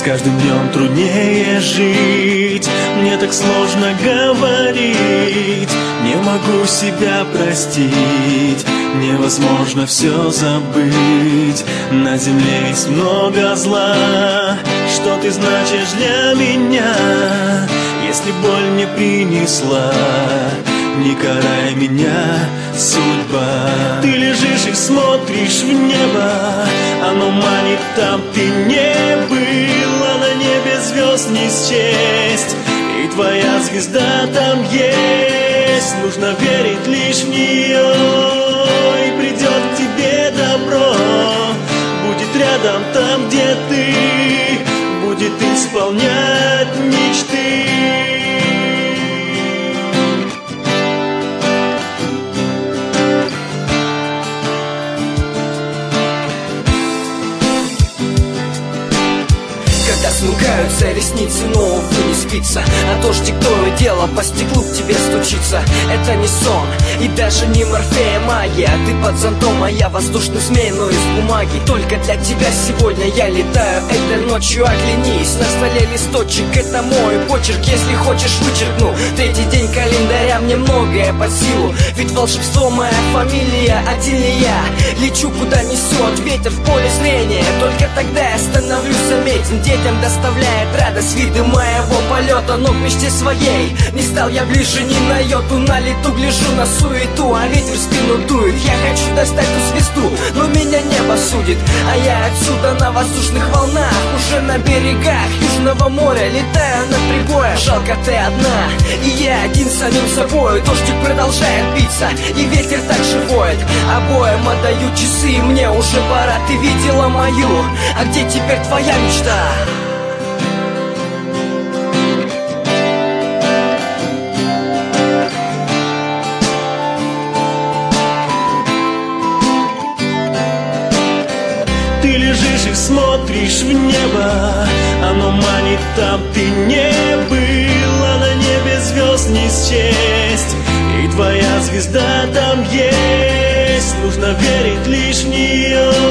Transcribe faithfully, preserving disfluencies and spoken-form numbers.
каждым днем труднее жить. Мне так сложно говорить, не могу себя простить. Невозможно все забыть. На земле есть много зла. Что ты значишь для меня? Если боль не принесла, не карай меня, судьба. Ты лежишь и смотришь в небо, оно манит там, ты не был. А на небе звезд не счесть, и твоя звезда там есть. Нужно верить лишь в нее, и придет к тебе добро. Будет рядом там, где ты, будет исполнять мечты. Смыкаются ресницы, но, увы, не спится. А дождик то и дело по стеклу к тебе стучится. Это не сон и даже не Морфея магия. Ты под зонтом, а я воздушный змей, но из бумаги. Только для тебя сегодня я летаю этой ночью, оглянись. На столе листочек, это мой почерк. Если хочешь, вычеркну. Третий день календаря, мне многое под силу. Ведь волшебство моя фамилия, один ли я? Лечу куда несет ветер в поле зрения. Только тогда я становлюсь заметен. Детям доставляет радость виды моего полета, но к мечте своей не стал я ближе ни на йоту. На лету гляжу на суету, а ветер в спину дует. Я хочу достать ту звезду, но меня небо судит. А я отсюда на воздушных волнах, уже на берегах Южного моря летаю над прибоем. Жалко, ты одна, и я один с самим собой. Дождик продолжает биться, и ветер так же воет. Обоим отдаю часы, и мне уже пора. Ты видела мою, а где теперь твоя мечта? Ты лежишь и смотришь в небо, оно манит там, ты не был. А на небе звезд не счесть, и твоя звезда там есть. Нужно верить лишь в нее,